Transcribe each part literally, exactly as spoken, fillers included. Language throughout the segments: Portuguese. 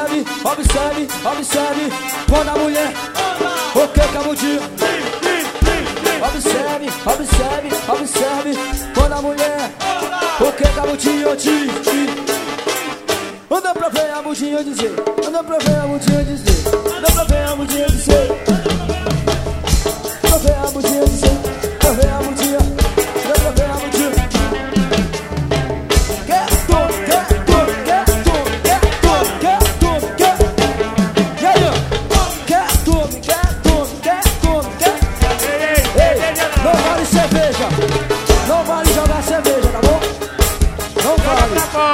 observe, observe, observe. Quando a mulher, o que cabudinho? Observe, observe, observe. Quando a mulher, o que cabudinho? Ti, ti. Anda pra ver a bundinha dizer, anda pra ver a bundinha dizer, anda pra ver a bundinha dizer, pra ver a bundinha dizer, pra ver a bundinha, pra ver a bundinha. Quer tudo, quer tudo, quer tudo, quer tudo, quer tudo, quer. E aí, quer tudo, quer tudo, quer tudo, quer. Ei, não vale cerveja, não vale jogar cerveja, tá bom? Não vale.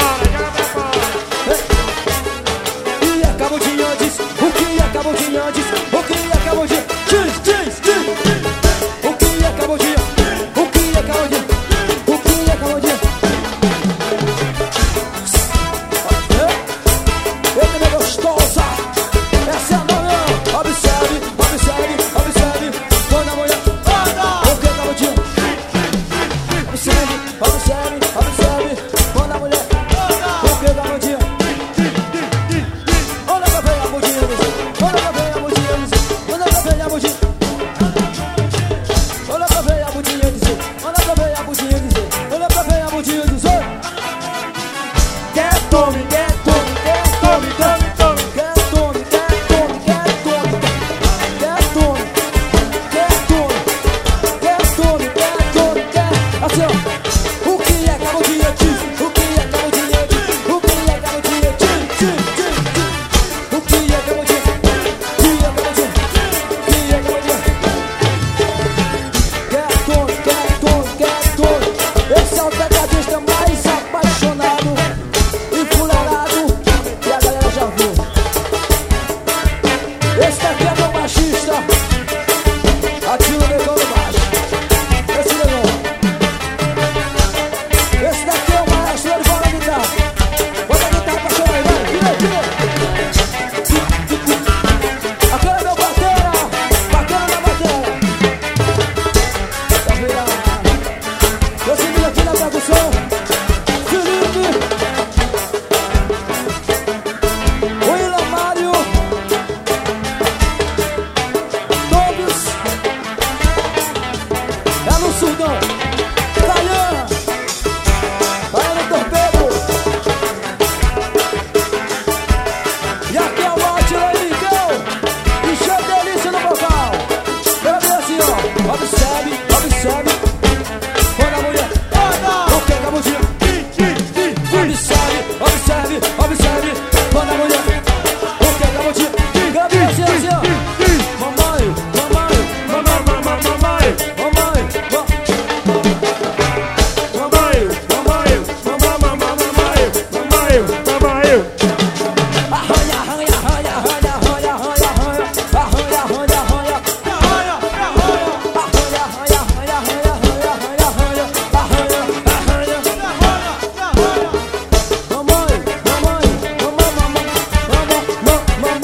O que acabou de antes? O que acabou de diz, diz, diz. O que acabou de O que acabou de O que acabou de Eu também gostosa. Essa é a manhã. Observe, observe, observe. Quando a mulher o que acabou de Observe, observe, observe. Quando a mulher o que acabou de Tome, quer tome, quer tome, tome, tome, quer tome, quer tome, quer tome, quer tome, quer tome, quer tome, quer tome, quer. Assim, ó. O que é cabudinha diz? O que é cabudinha diz? O que é cabudinha diz? Diz, diz, diz. O que é cabudinha? O que é cabudinha? O que é cabudinha? Quer tome, quer tome, quer tome. Esse é o tecladista mais apaixonado. Esse daqui é meu machista. Atila o negão no baixo. Esse negão. Esse daqui é o maestro, ele fala a guitarra. Bota a guitarra pra chorar aí, vai. Tira, tira. Aquele é meu batera. Bacana na batera. Tá virado. Esse menino aqui na produção. Felipe. William Mário. Surdão, Baiana, Baiana Torpedo. E aqui é o Mate Leigão. E cheio de delícia no vocal. Eu vi assim, ó. Observe, observe. Quando a mulher o que acabou de Observe, observe, observe. Quando a mulher o que acabou de Eu vi assim, assim, ó. Mamãe, mamãe, mamãe, mamãe, mamãe. Arranha, arranha, arranha, arranha, arranha, arranha, arranha, arranha, arranha, arranha, arranha, arranha, arranha, arranha, arranha, arranha, arranha, arranha. Mamãe, mamãe, mamãe, mamãe, mamãe, mamãe,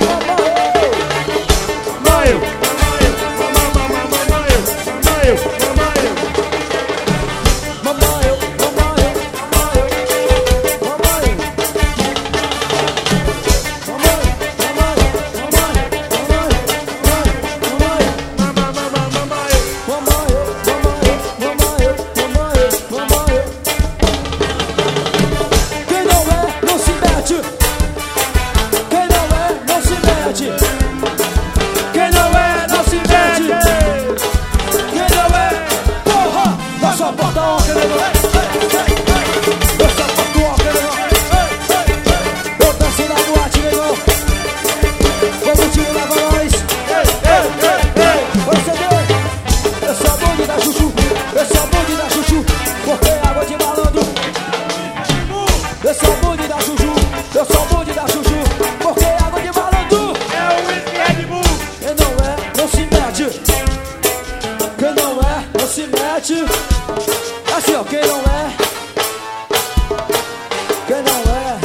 assim, ó, quem não é, quem não é,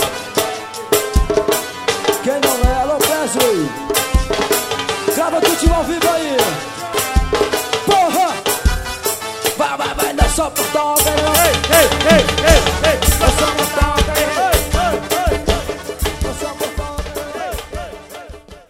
quem não é, alô Presley, grava tudo ao vivo aí, porra, vai, vai, vai, não é só por toca, não, ei, ei, ei, ei, ei, é só